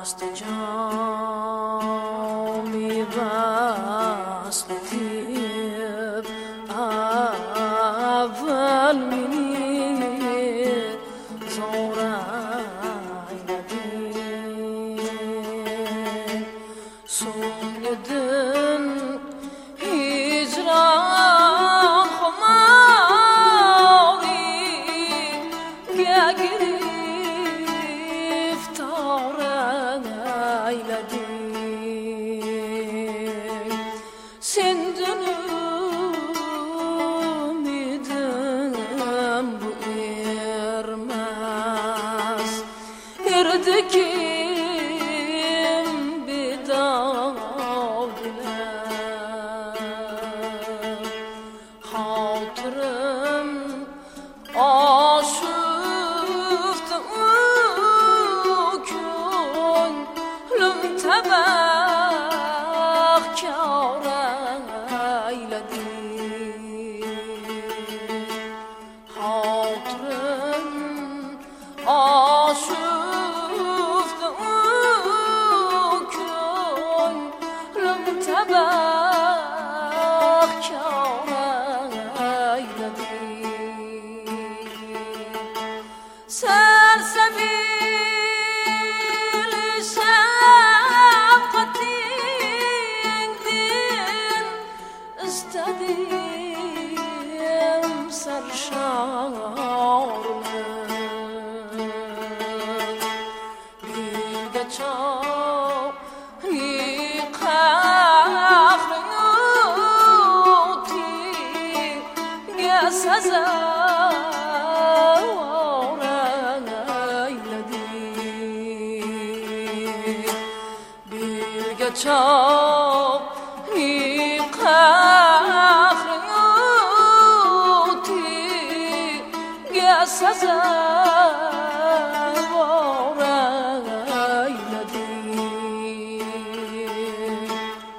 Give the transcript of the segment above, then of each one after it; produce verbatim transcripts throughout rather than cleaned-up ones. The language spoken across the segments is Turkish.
bastı cami bastı tip avval meni zo'raylading so'ngidin hicron xumoriga giriftor aylading sen dünüm idim bu ermez erdikim bidav bilen hatırım aşıftı köylüm tebahkar eyledim hatırım aşıftı köylüm tebahkar eyledim sersebil şefkatingdin istedim serşarını bilge çağni kahrini utige sazar eyledim bilge çağni kahrini utige sazar eyledim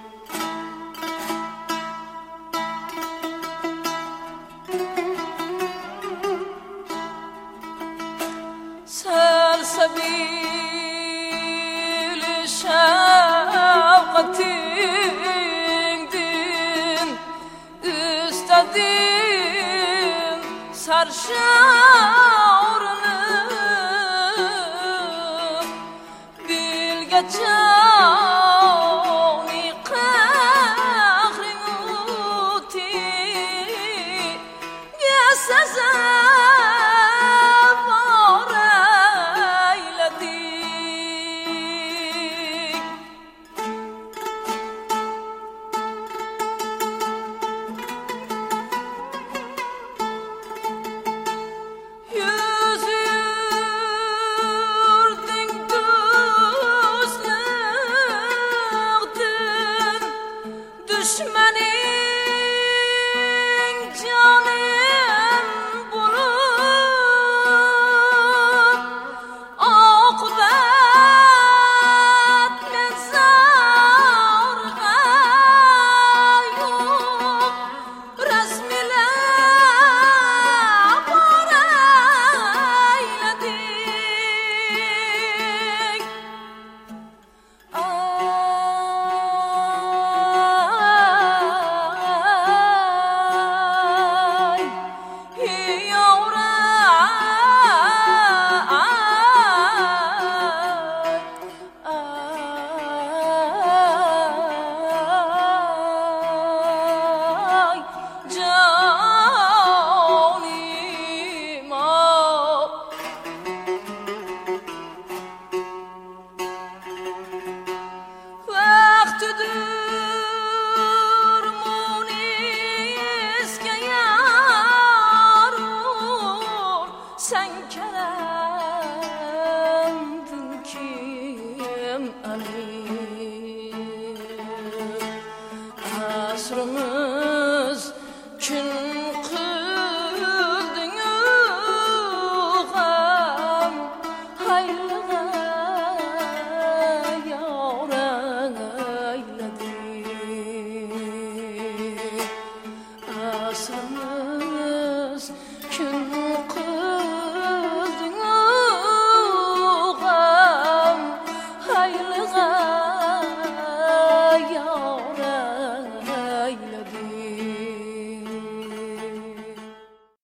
sersebil şefkatingdin istedim serşarını bilge çağni kahrini utige sazar eyledik yüz yurding do'stlikdin düşmening jonim bo'lib oqibat men zarga yo'q rasmilab bor eyledik ay ay canim ah vaqtidir munisga yarur sen keremdin kim alim asrimiz kun qilding g'am hayli